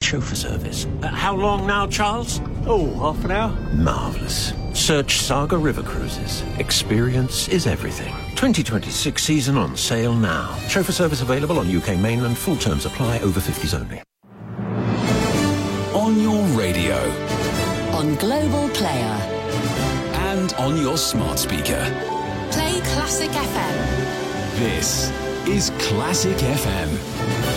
chauffeur service. How long now, Charles? Oh, half an hour. Marvellous. Search Saga River Cruises. Experience is everything. 2026 season on sale now. Chauffeur service available on UK mainland. Full terms apply. Over 50s only. On your radio. On Global Player. And on your smart speaker. Play Classic FM. This is Classic FM.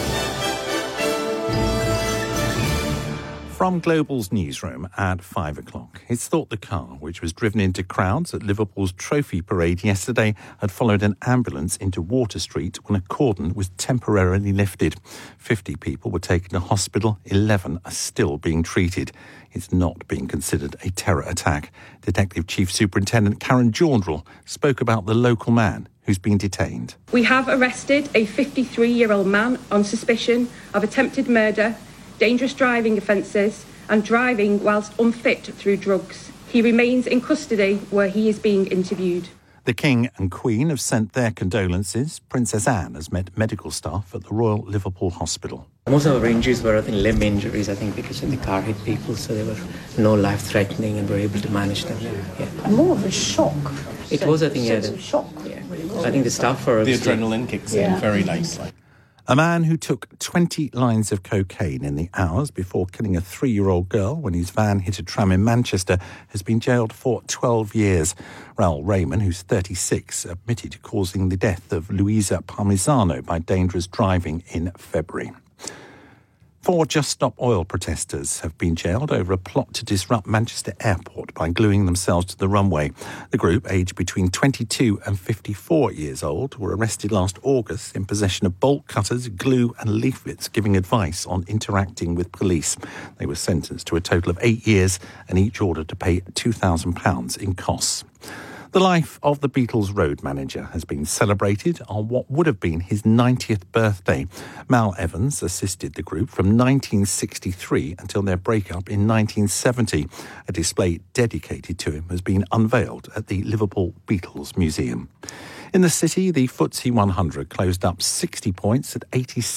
From Global's newsroom at 5 o'clock, it's thought the car, which was driven into crowds at Liverpool's Trophy Parade yesterday, had followed an ambulance into Water Street when a cordon was temporarily lifted. 50 people were taken to hospital, 11 are still being treated. It's not being considered a terror attack. Detective Chief Superintendent Karen Jaundrell spoke about the local man who's been detained. We have arrested a 53-year-old man on suspicion of attempted murder, dangerous driving offences and driving whilst unfit through drugs. He remains in custody where he is being interviewed. The King and Queen have sent their condolences. Princess Anne has met medical staff at the Royal Liverpool Hospital. Most of our injuries were, limb injuries, because the car hit people, so there were no life-threatening and we're able to manage them. Yeah. More of a shock. It was, shock. Yeah. I think the staff were... The adrenaline kicks in very nicely. A man who took 20 lines of cocaine in the hours before killing a 3-year-old girl when his van hit a tram in Manchester has been jailed for 12 years. Raoul Raymond, who's 36, admitted to causing the death of Luisa Parmisano by dangerous driving in February. 4 Just Stop Oil protesters have been jailed over a plot to disrupt Manchester Airport by gluing themselves to the runway. The group, aged between 22 and 54 years old, were arrested last August in possession of bolt cutters, glue and leaflets giving advice on interacting with police. They were sentenced to a total of 8 years and each ordered to pay £2,000 in costs. The life of the Beatles road manager has been celebrated on what would have been his 90th birthday. Mal Evans assisted the group from 1963 until their breakup in 1970. A display dedicated to him has been unveiled at the Liverpool Beatles Museum. In the city, the FTSE 100 closed up 60 points at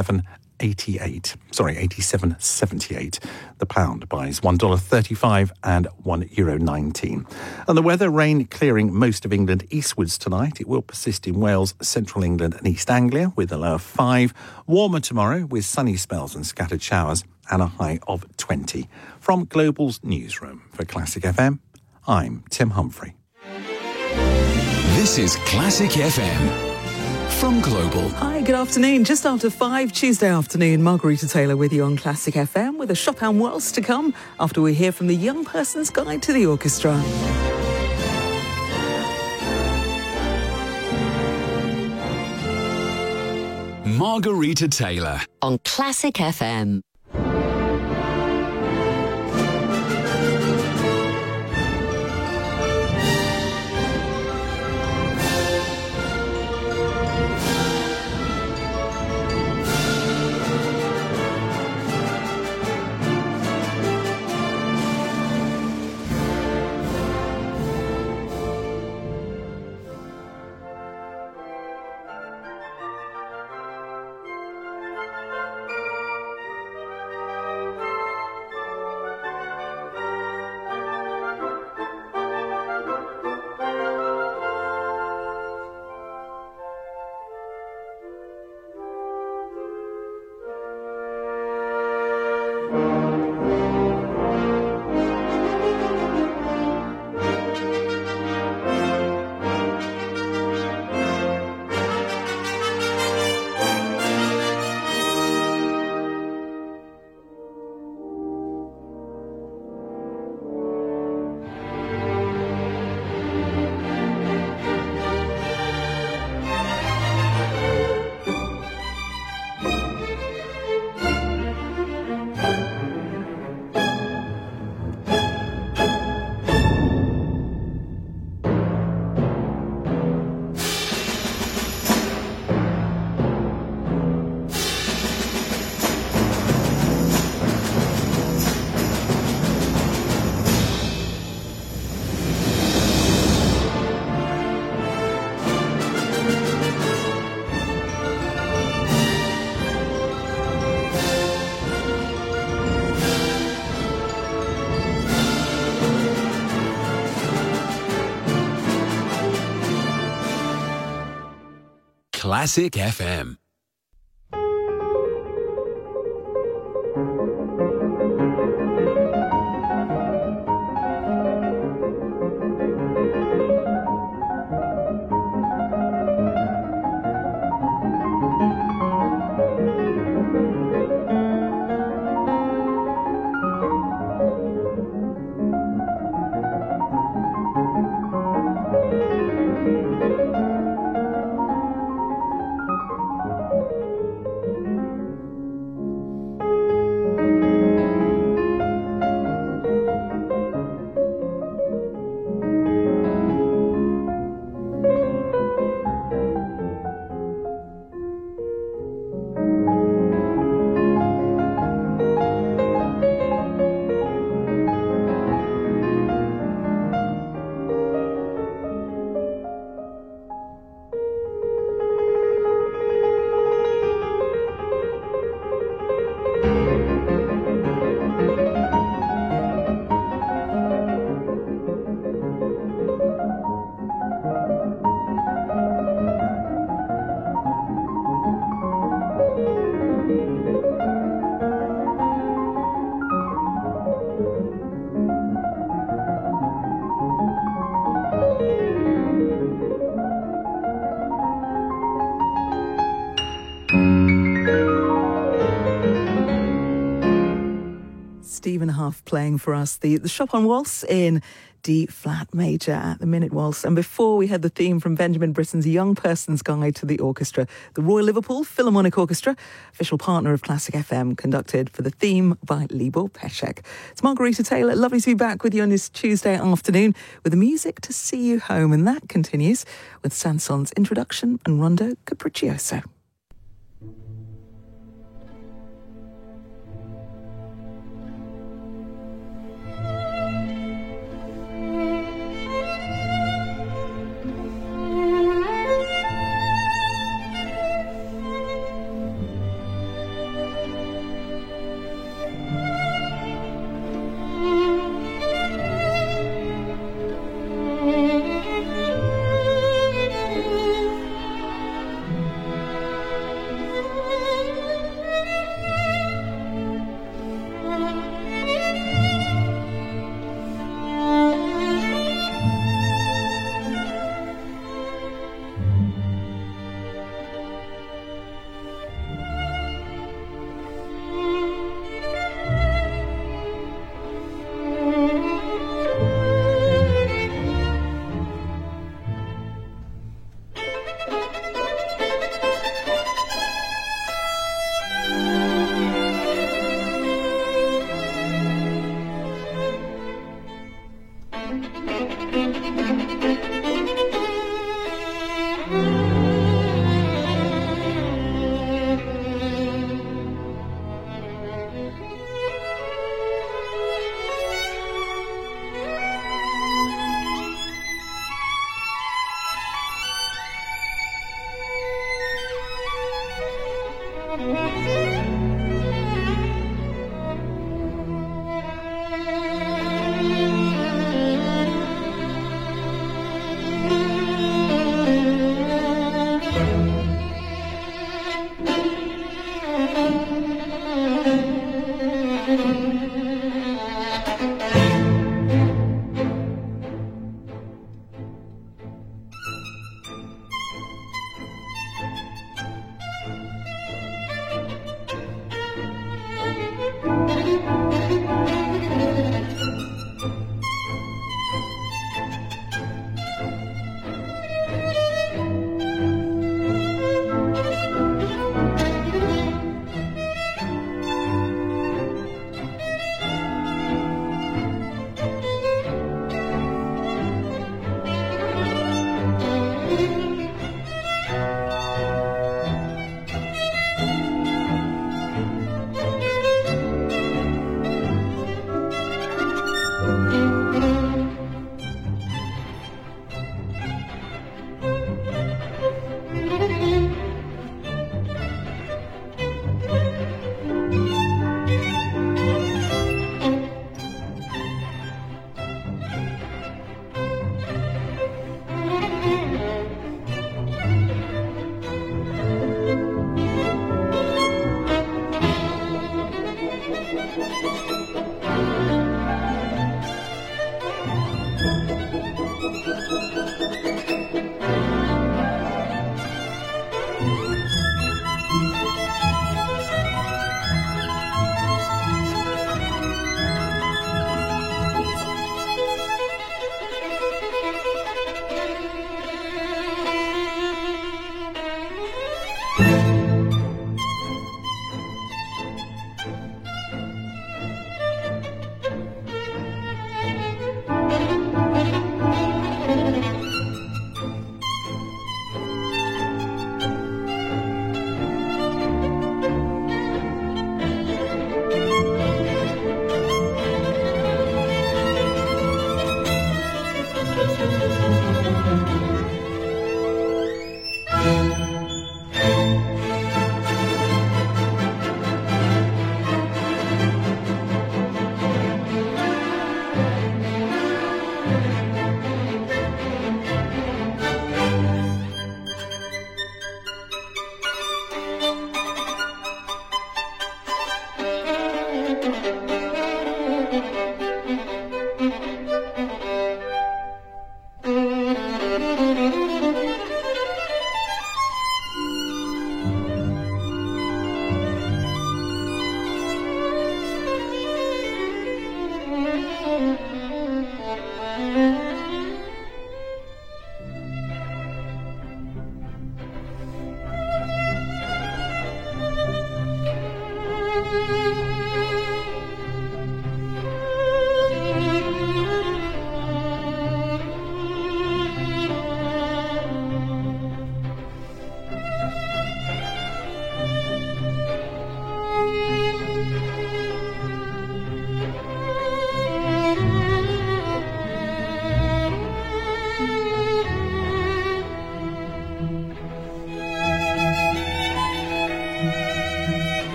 87.78. The pound buys $1.35 and €1.19. And the weather, rain clearing most of England eastwards tonight. It will persist in Wales, central England and East Anglia with a low of 5. Warmer tomorrow with sunny spells and scattered showers and a high of 20. From Global's newsroom for Classic FM, I'm Tim Humphrey. This is Classic FM. From Global. Hi, good afternoon. Just after 5 Tuesday afternoon, Margarita Taylor with you on Classic FM with a Chopin waltz to come after we hear from the Young Person's Guide to the Orchestra. Margarita Taylor on Classic FM. Classic FM. Stephen Huff playing for us the Chopin Waltz in D-flat major at the Minute Waltz. And before we had the theme from Benjamin Britten's Young Person's Guide to the Orchestra, the Royal Liverpool Philharmonic Orchestra, official partner of Classic FM, conducted for the theme by Libor Pesek. It's Margarita Taylor. Lovely to be back with you on this Tuesday afternoon with the music to see you home. And that continues with Sanson's introduction and Rondo Capriccioso.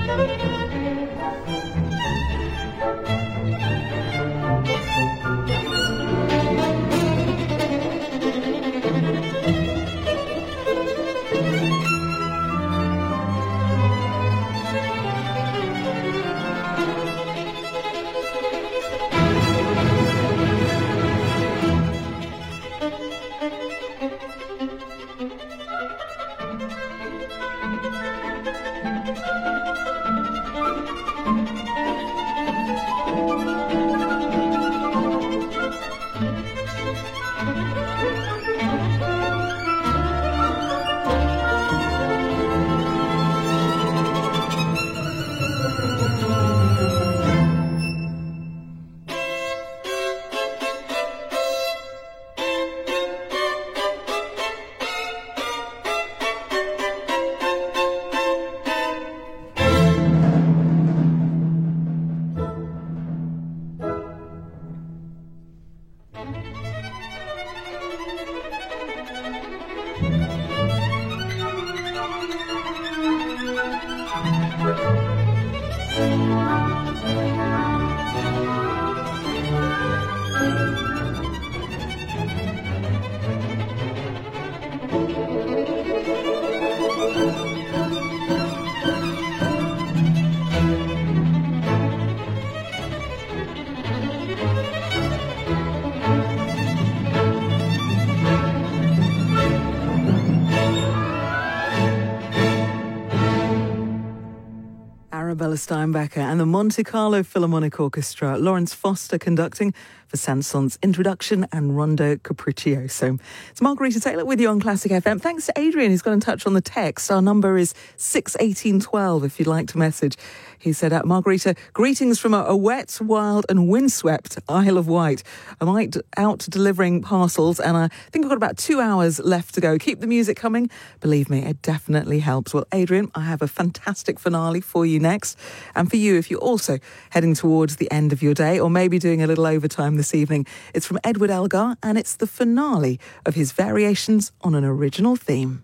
Arabella Steinbecker and the Monte Carlo Philharmonic Orchestra, Lawrence Foster conducting for Saint-Saëns Introduction and Rondo Capriccioso. It's Margarita Taylor with you on Classic FM. Thanks to Adrian, who's got in touch on the text. Our number is 61812 if you'd like to message. He said, Margarita, greetings from a wet, wild and windswept Isle of Wight. I'm out delivering parcels and I think I've got about 2 hours left to go. Keep the music coming. Believe me, it definitely helps. Well, Adrian, I have a fantastic finale for you next. And for you, if you're also heading towards the end of your day or maybe doing a little overtime this evening, it's from Edward Elgar and it's the finale of his variations on an original theme.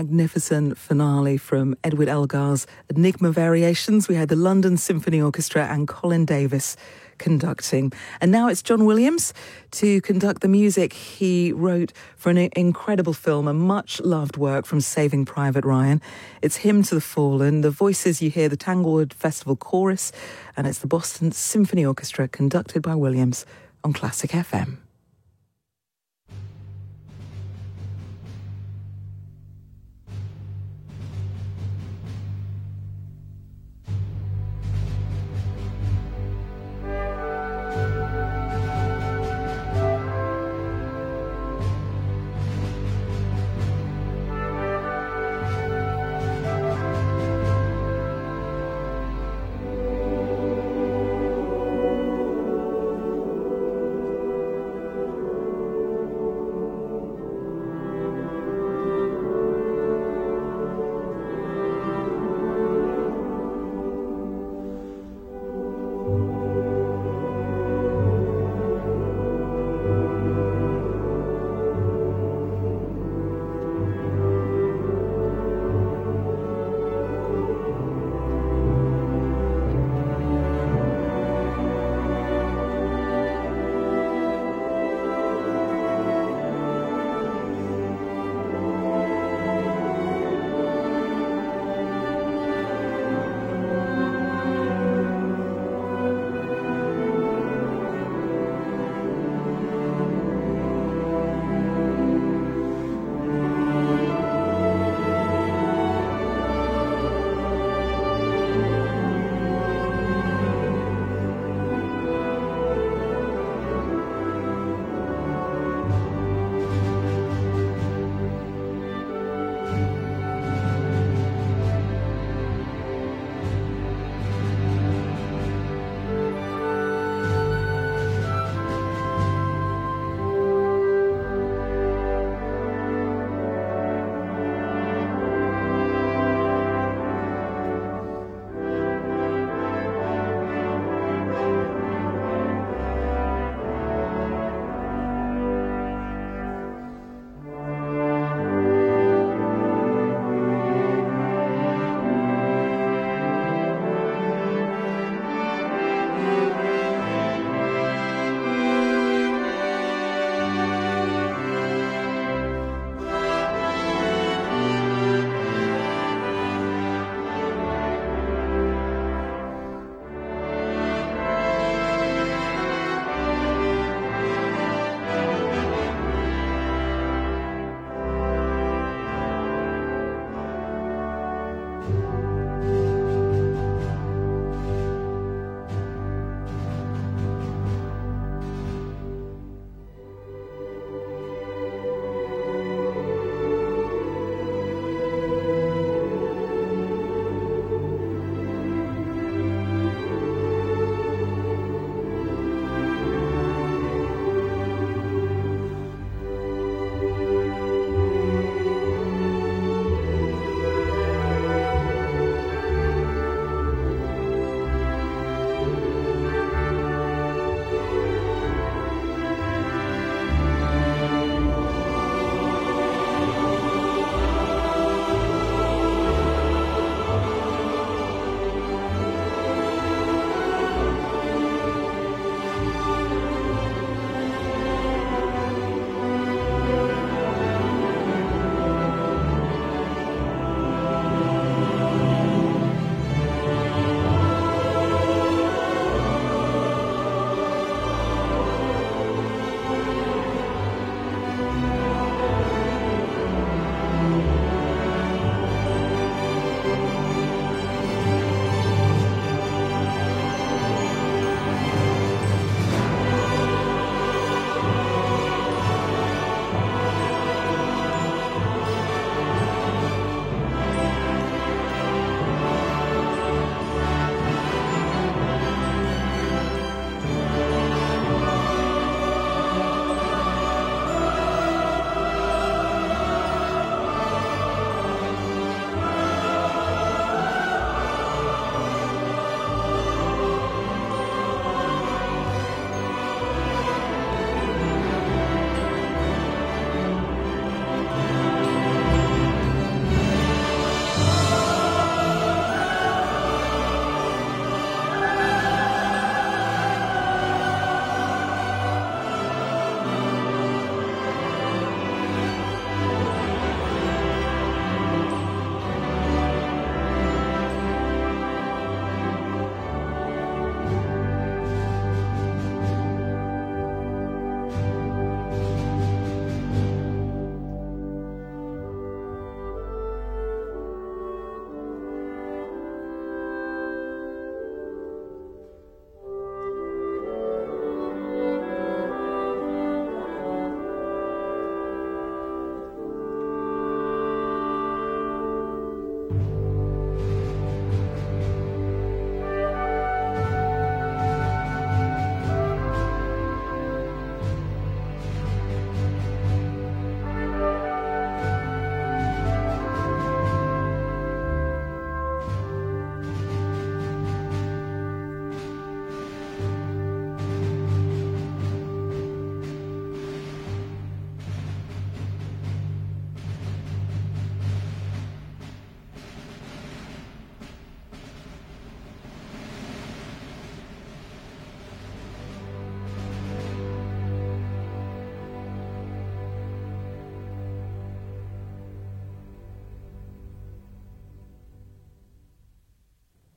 magnificent finale from Edward Elgar's Enigma Variations. We had the London Symphony Orchestra and Colin Davis conducting. And now it's John Williams to conduct the music he wrote for an incredible film, a much-loved work from Saving Private Ryan. It's Hymn to the Fallen. The voices you hear, the Tanglewood Festival Chorus, and it's the Boston Symphony Orchestra conducted by Williams on Classic FM.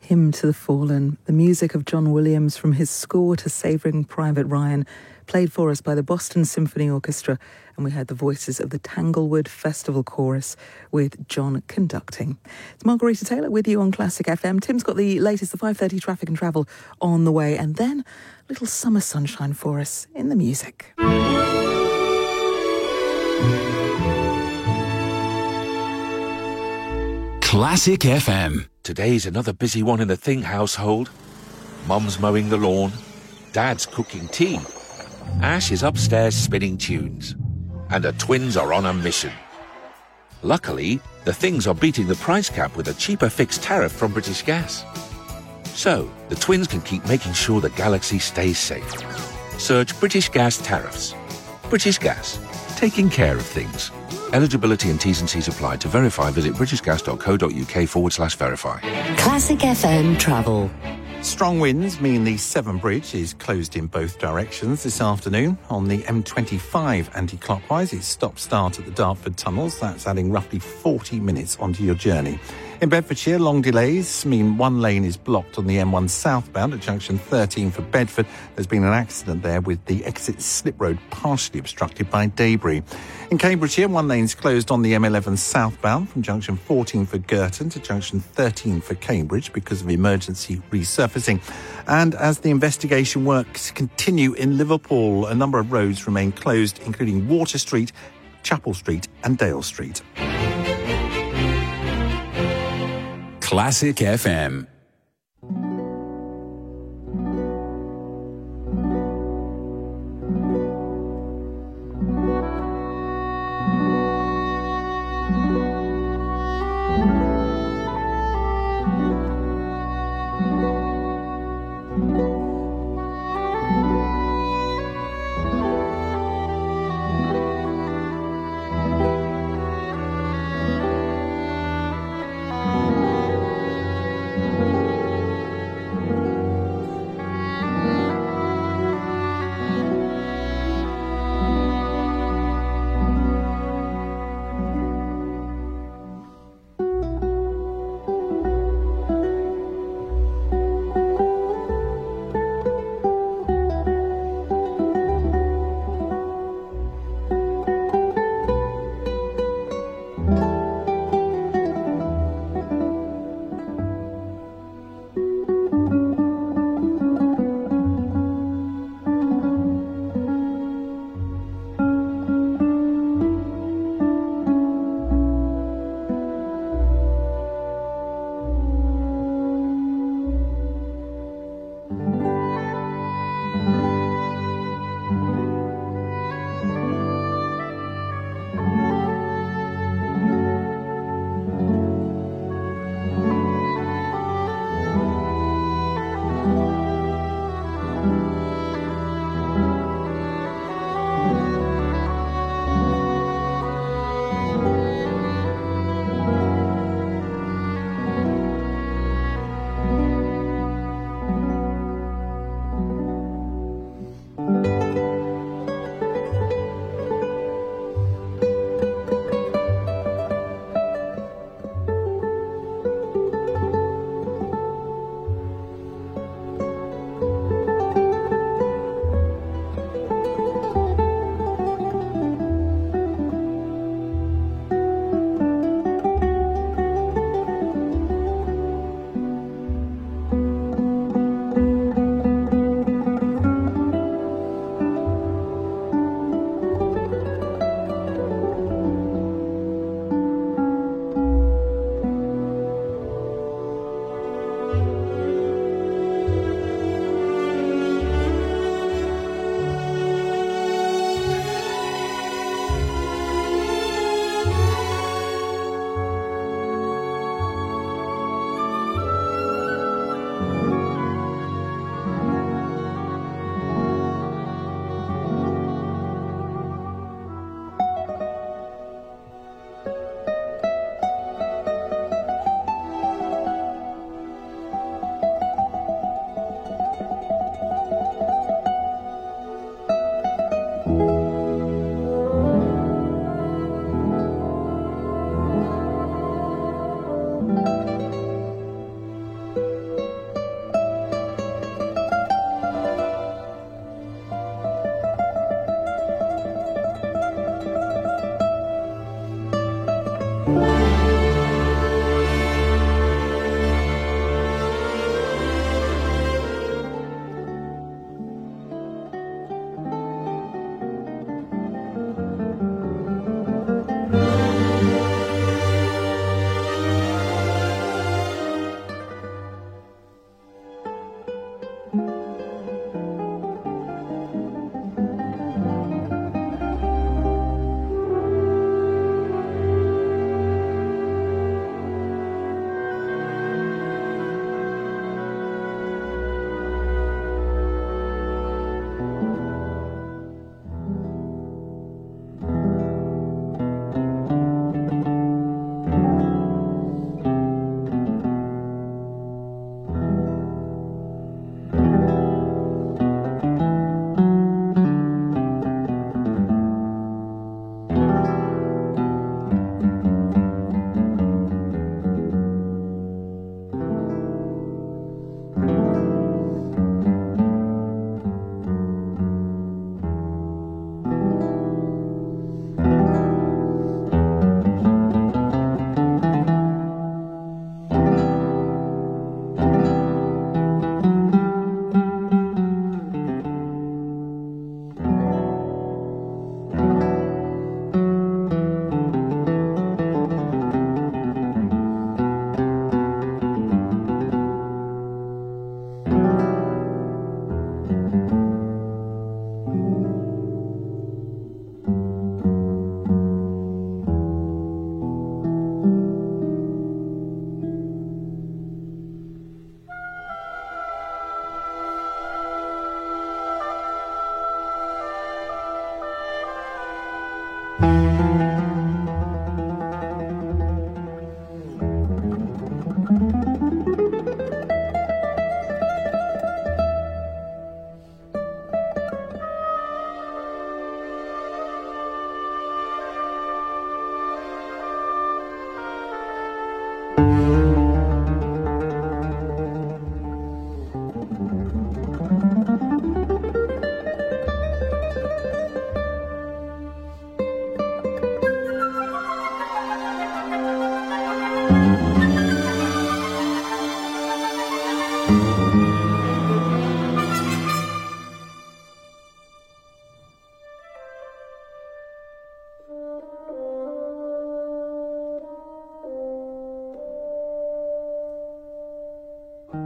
Hymn to the Fallen, the music of John Williams from his score to Saving Private Ryan, played for us by the Boston Symphony Orchestra, and we heard the voices of the Tanglewood Festival Chorus with John conducting. It's Margarita Taylor with you on Classic FM. Tim's got the latest, the 5:30 traffic and travel on the way, and then a little summer sunshine for us in the music. Classic FM. Today's another busy one in the Thing household. Mum's mowing the lawn. Dad's cooking tea. Ash is upstairs spinning tunes. And the twins are on a mission. Luckily, the Things are beating the price cap with a cheaper fixed tariff from British Gas. So, the twins can keep making sure the galaxy stays safe. Search British Gas tariffs. British Gas. Taking care of things. Eligibility and T's and C's apply. To verify, visit britishgas.co.uk/verify. Classic FM travel. Strong winds mean the Severn Bridge is closed in both directions this afternoon. On the M25 anti-clockwise, it's stop-start at the Dartford tunnels. That's adding roughly 40 minutes onto your journey. In Bedfordshire, long delays mean one lane is blocked on the M1 southbound at junction 13 for Bedford. There's been an accident there with the exit slip road partially obstructed by debris. In Cambridgeshire, one lane's closed on the M11 southbound from junction 14 for Girton to junction 13 for Cambridge because of emergency resurfacing. And as the investigation works continue in Liverpool, a number of roads remain closed, including Water Street, Chapel Street and Dale Street. Classic FM.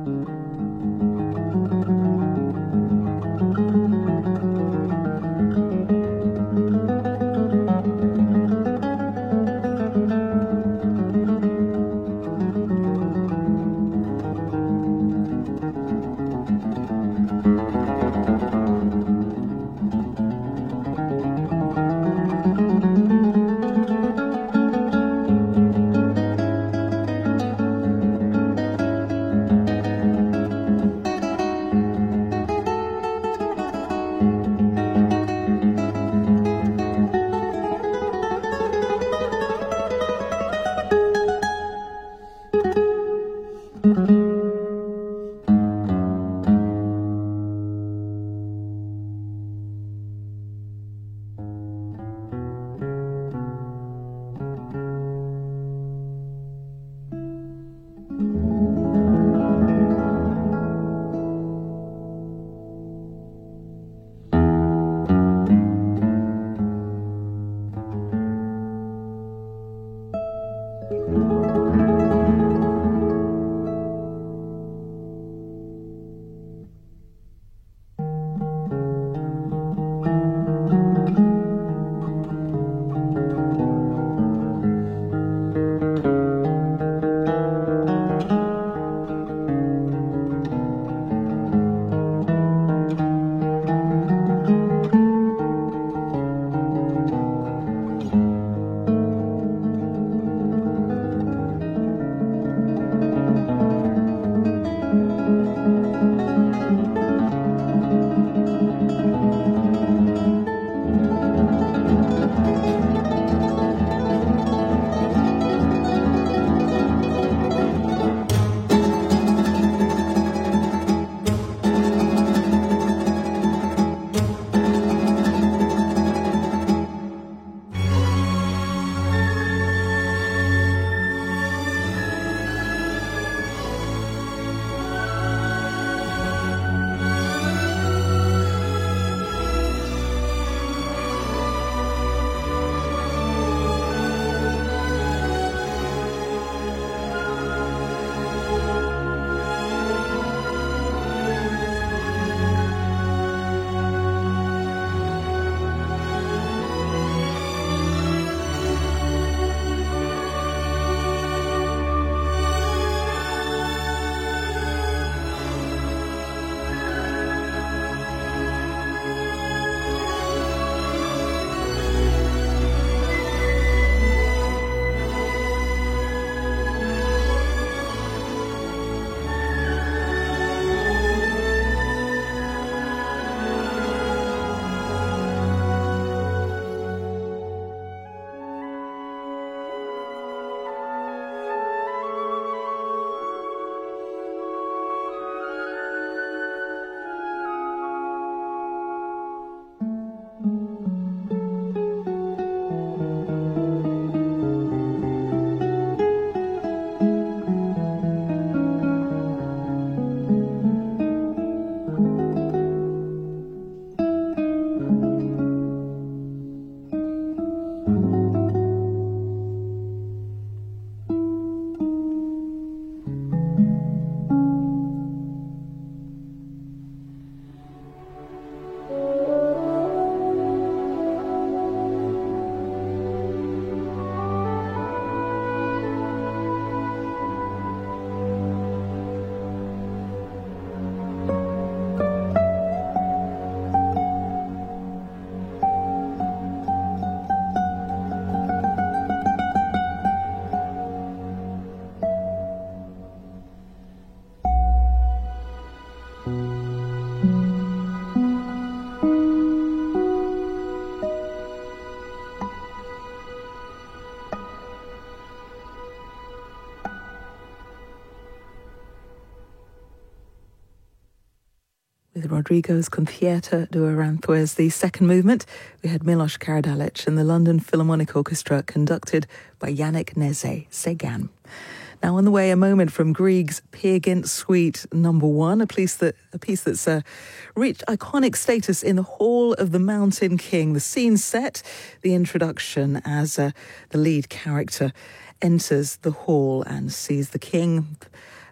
With Rodrigo's Concierto do Aranjuez, the second movement, we had Milos Karadzic and the London Philharmonic Orchestra, conducted by Yannick Nézet-Séguin. Now on the way, a moment from Grieg's Peer Gynt Suite No. 1, a piece that's reached iconic status in the Hall of the Mountain King. The scene set, the introduction as the lead character enters the hall and sees the king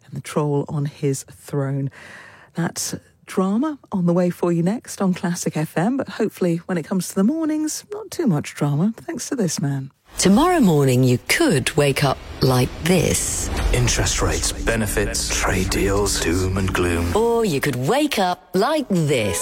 and the troll on his throne. That's drama on the way for you next on Classic FM, but hopefully when it comes to the mornings, not too much drama, thanks to this man. Tomorrow morning you could wake up like this. Interest rates, benefits, trade deals, doom and gloom. Or you could wake up like this.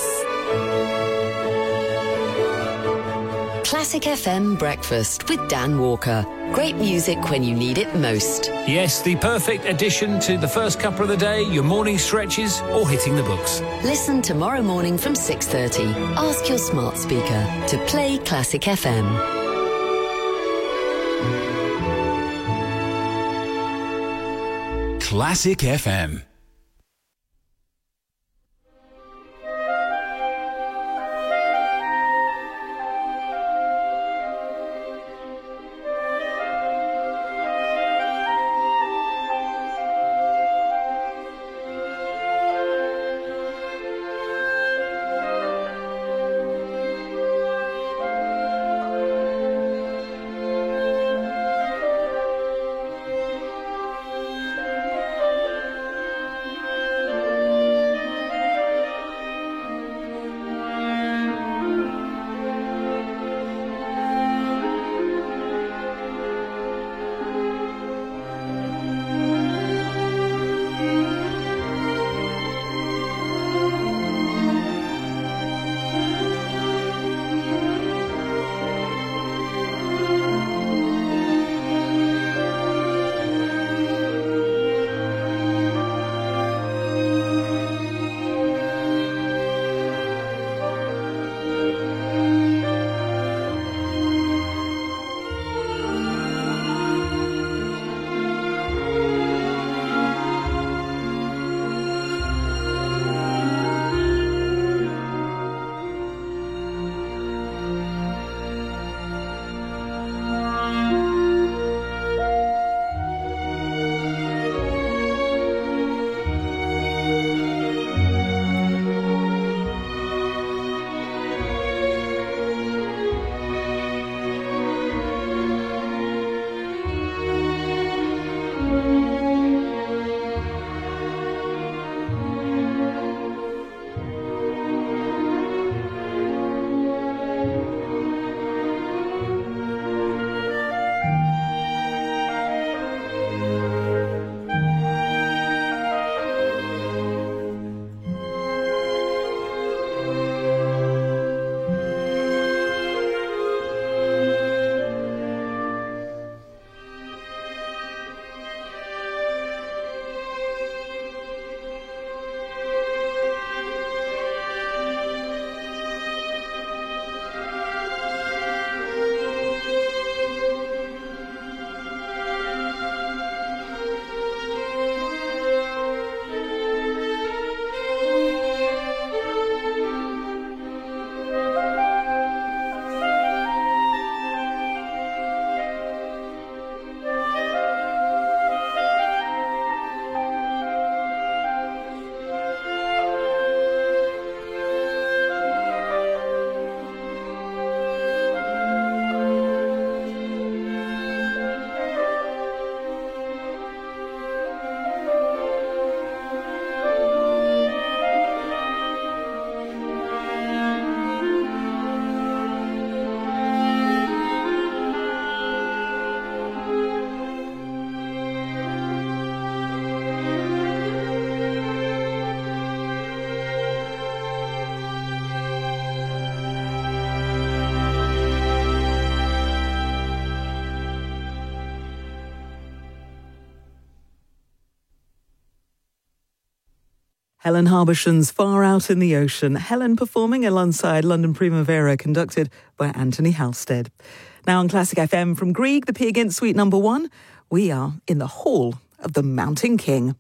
Classic FM Breakfast with Dan Walker. Great music when you need it most. Yes, the perfect addition to the first cuppa of the day, your morning stretches or hitting the books. Listen tomorrow morning from 6:30. Ask your smart speaker to play Classic FM. Classic FM. Helen Harborsham's Far Out in the Ocean. Helen performing alongside London Primavera, conducted by Anthony Halstead. Now on Classic FM from Grieg, the Peer Gynt Suite No. 1, we are in the Hall of the Mountain King.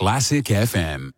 Classic FM.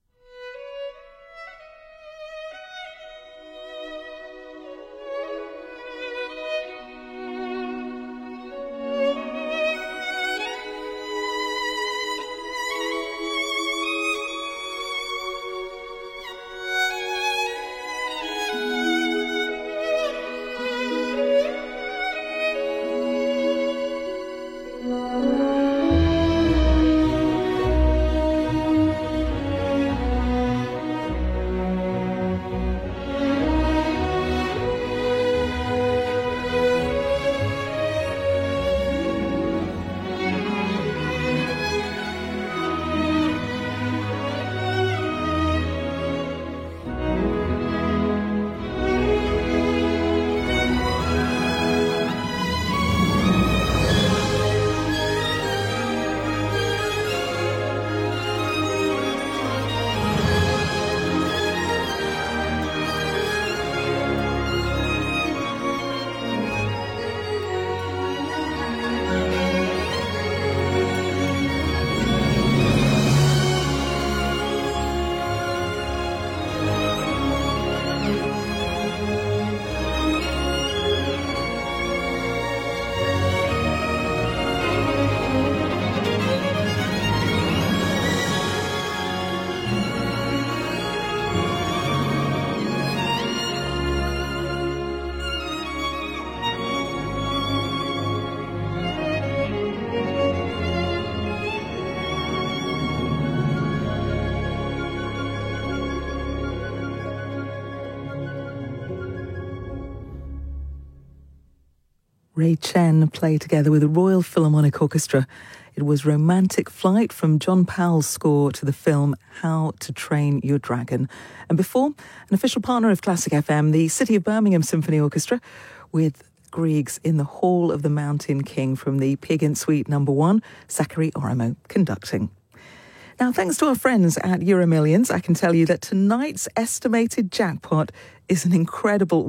Ray Chen played together with the Royal Philharmonic Orchestra. It was Romantic Flight from John Powell's score to the film How to Train Your Dragon. And before, an official partner of Classic FM, the City of Birmingham Symphony Orchestra, with Griegs in the Hall of the Mountain King from the Peer Gynt Suite No. 1, Zachary Orimo conducting. Now, thanks to our friends at Euromillions, I can tell you that tonight's estimated jackpot is an incredible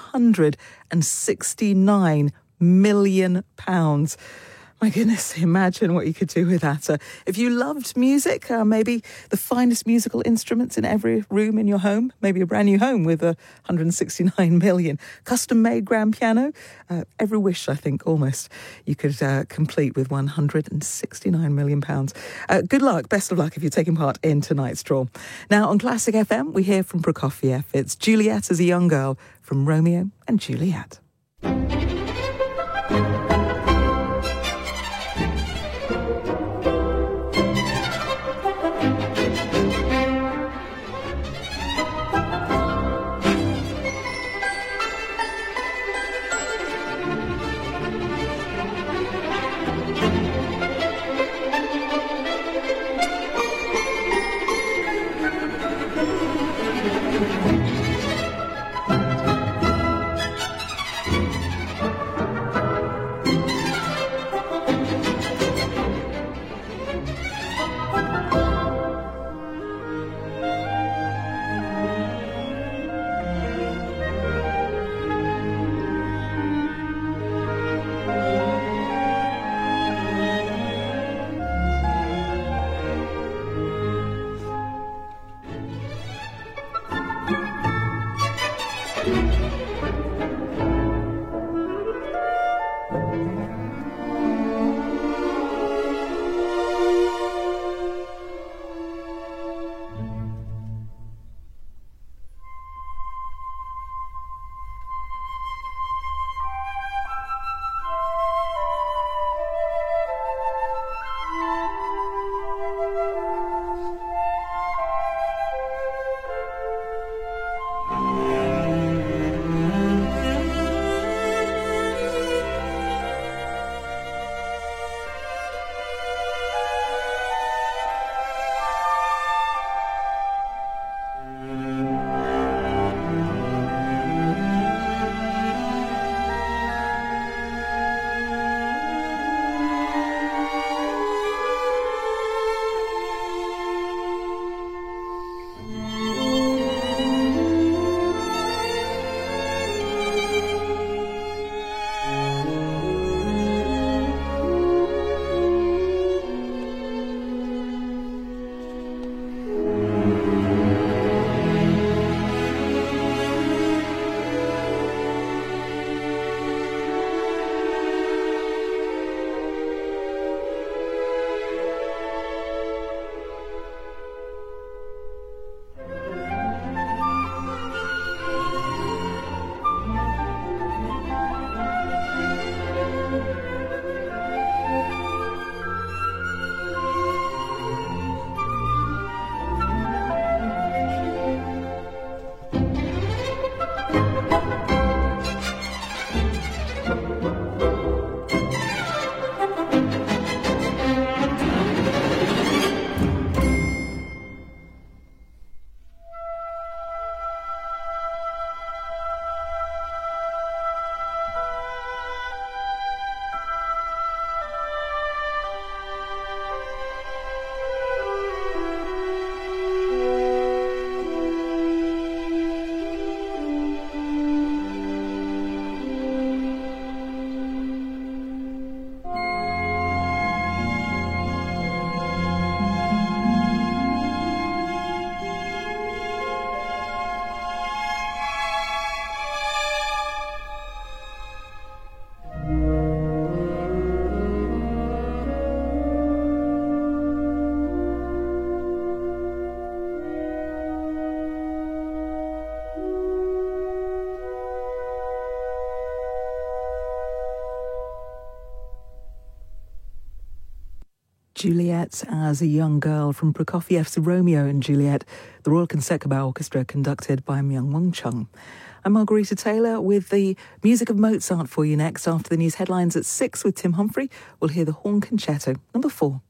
£169 million. My goodness, imagine what you could do with that. If you loved music, maybe the finest musical instruments in every room in your home, maybe a brand new home with 169 million. Custom-made grand piano, every wish, I think, almost, you could complete with £169 million. Good luck, best of luck if you're taking part in tonight's draw. Now, on Classic FM, we hear from Prokofiev. It's Juliet as a young girl from Romeo and Juliet. Juliet as a young girl from Prokofiev's Romeo and Juliet, the Royal Concertgebouw Orchestra conducted by Myung Wong Chung. I'm Margarita Taylor with the music of Mozart for you next. After the news headlines at 6 with Tim Humphrey, we'll hear the Horn Concerto, number 4.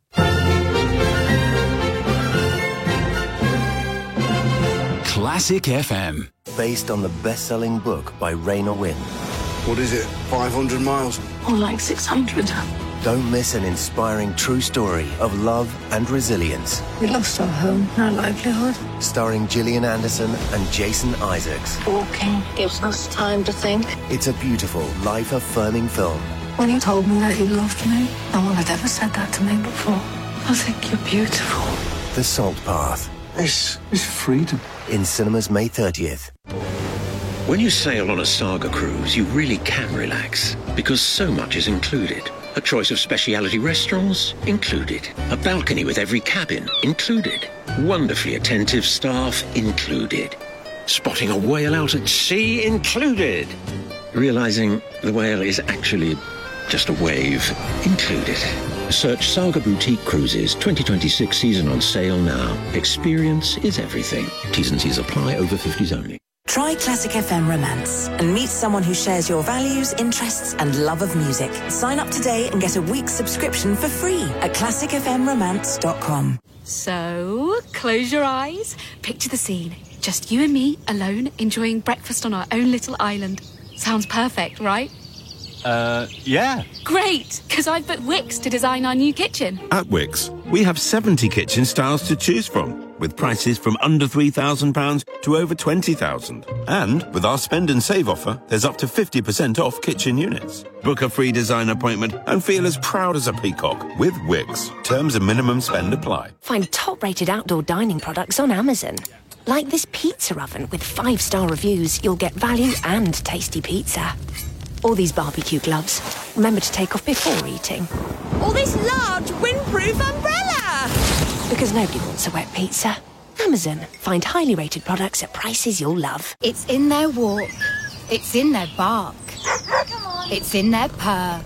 Classic FM. Based on the best-selling book by Raynor Winn. What is it, 500 miles? Or like 600. Don't miss an inspiring true story of love and resilience. We lost our home, our livelihood. Starring Gillian Anderson and Jason Isaacs. Walking gives us time to think. It's a beautiful, life-affirming film. When you told me that you loved me, no one had ever said that to me before. I think you're beautiful. The Salt Path. This is freedom. In cinemas May 30th. When you sail on a Saga cruise, you really can relax, because so much is included. A choice of specialty restaurants? Included. A balcony with every cabin? Included. Wonderfully attentive staff? Included. Spotting a whale out at sea? Included. Realizing the whale is actually just a wave? Included. Search Saga Boutique Cruises 2026 season on sale now. Experience is everything. T's and C's apply, over 50s only. Try Classic FM Romance and meet someone who shares your values, interests and love of music. Sign up today and get a week's subscription for free at classicfmromance.com. So, close your eyes, picture the scene. Just you and me, alone, enjoying breakfast on our own little island. Sounds perfect, right? Yeah. Great, because I've booked Wix to design our new kitchen. At Wix, we have 70 kitchen styles to choose from, with prices from under £3,000 to over £20,000. And with our spend and save offer, there's up to 50% off kitchen units. Book a free design appointment and feel as proud as a peacock with Wix. Terms and minimum spend apply. Find top-rated outdoor dining products on Amazon. Like this pizza oven with 5-star reviews, you'll get value and tasty pizza. Or these barbecue gloves. Remember to take off before eating. Or this large windproof umbrella! Because nobody wants a wet pizza. Amazon. Find highly rated products at prices you'll love. It's in their walk. It's in their bark. It's in their purr.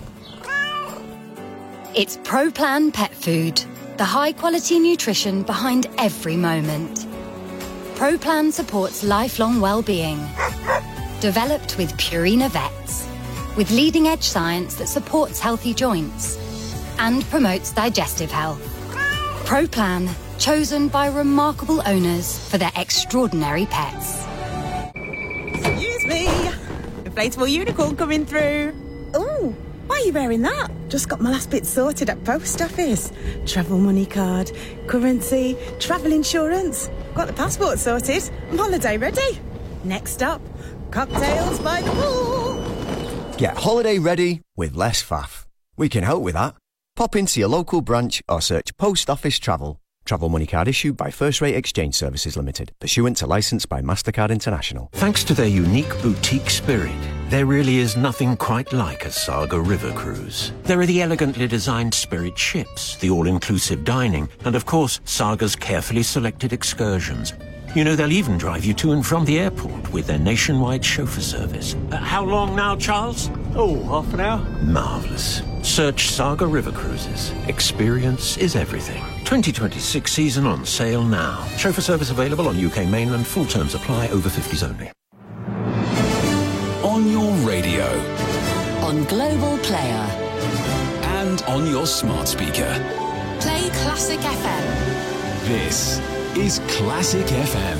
It's ProPlan Pet Food. The high-quality nutrition behind every moment. ProPlan supports lifelong well-being. Developed with Purina Vets. With leading-edge science that supports healthy joints and promotes digestive health. ProPlan, chosen by remarkable owners for their extraordinary pets. Excuse me, inflatable unicorn coming through. Ooh, why are you wearing that? Just got my last bit sorted at post office. Travel money card, currency, travel insurance. Got the passport sorted. I'm holiday ready. Next stop, cocktails by the pool. Get holiday ready with less faff. We can help with that. Pop into your local branch or search Post Office Travel. Travel money card issued by First Rate Exchange Services Limited. Pursuant to licence by MasterCard International. Thanks to their unique boutique spirit, there really is nothing quite like a Saga River cruise. There are the elegantly designed Spirit ships, the all-inclusive dining, and of course, Saga's carefully selected excursions. You know, they'll even drive you to and from the airport with their nationwide chauffeur service. How long now, Charles? Oh, half an hour. Marvellous. Search Saga River Cruises. Experience is everything. 2026 season on sale now. Chauffeur service available on UK mainland. Full terms apply, over 50s only. On your radio. On Global Player. And on your smart speaker. Play Classic FM. This is Classic FM.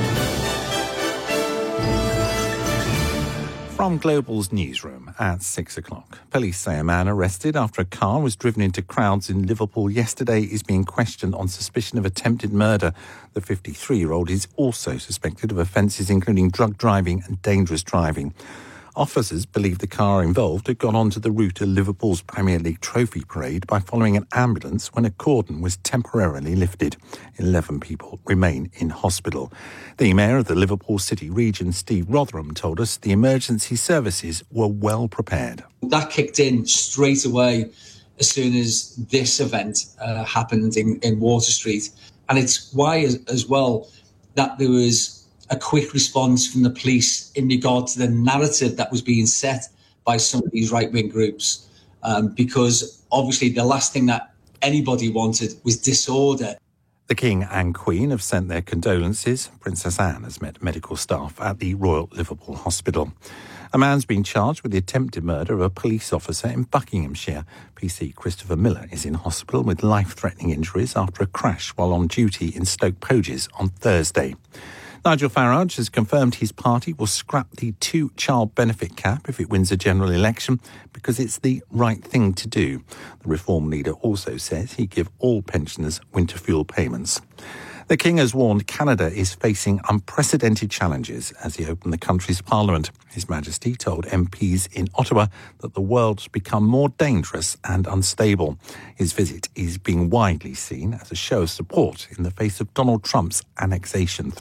From Global's newsroom at 6 o'clock. Police say a man arrested after a car was driven into crowds in Liverpool yesterday is being questioned on suspicion of attempted murder. The 53-year-old is also suspected of offences including drug driving and dangerous driving. Officers believe the car involved had gone onto the route of Liverpool's Premier League trophy parade by following an ambulance when a cordon was temporarily lifted. 11 people remain in hospital. The Mayor of the Liverpool City region, Steve Rotherham, told us the emergency services were well prepared. That kicked in straight away as soon as this event happened in Water Street. And it's why as well that there was a quick response from the police in regard to the narrative that was being set by some of these right-wing groups. Because obviously the last thing that anybody wanted was disorder. The King and Queen have sent their condolences. Princess Anne has met medical staff at the Royal Liverpool Hospital. A man's been charged with the attempted murder of a police officer in Buckinghamshire. PC Christopher Miller is in hospital with life-threatening injuries after a crash while on duty in Stoke Poges on Thursday. Nigel Farage has confirmed his party will scrap the 2-child benefit cap if it wins a general election because it's the right thing to do. The Reform leader also says he'd give all pensioners winter fuel payments. The King has warned Canada is facing unprecedented challenges as he opened the country's parliament. His Majesty told MPs in Ottawa that the world's become more dangerous and unstable. His visit is being widely seen as a show of support in the face of Donald Trump's annexation